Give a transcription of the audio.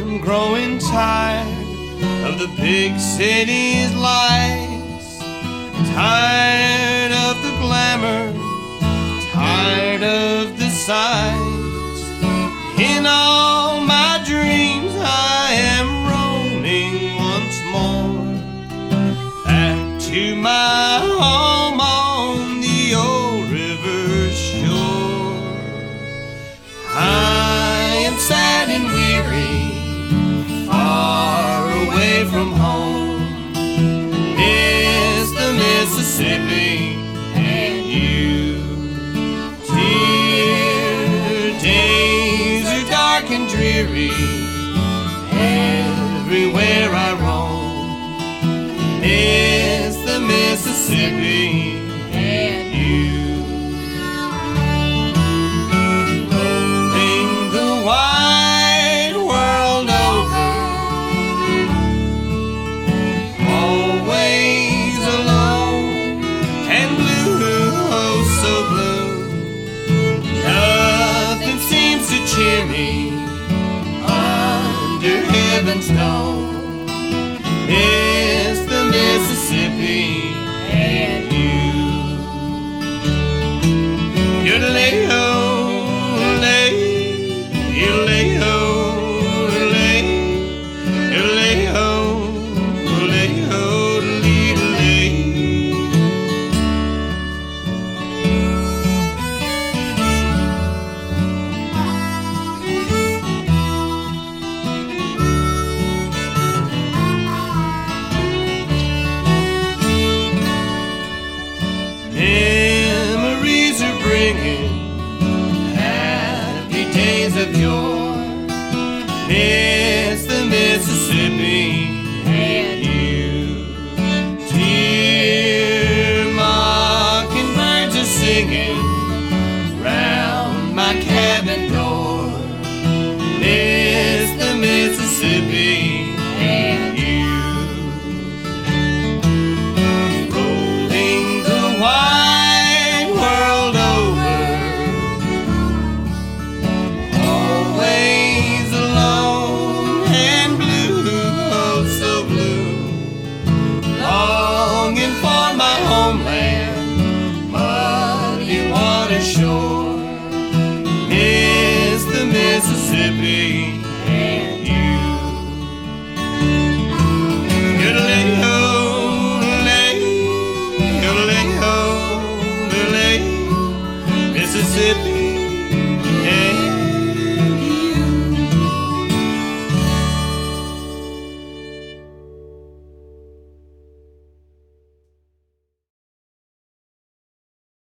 I'm growing tired of the big city's lights, tired of the glamour, tired of the sights. In all my dreams I am roaming once more back to my home on the old river shore. I am sad and weary, far away from home. Miss the Mississippi and you. Dear days are dark and dreary everywhere I roam. Miss the Mississippi and you. Rolling the wide world over, always alone and blue, oh so blue. Nothing seems to cheer me under heaven's dome. Miss the Mississippi and you. Yodelay-ho, lay, yodelay-ho, lay, yodelay-ho, lay-ho, lee-lay. Memories are bringing happy days of yore.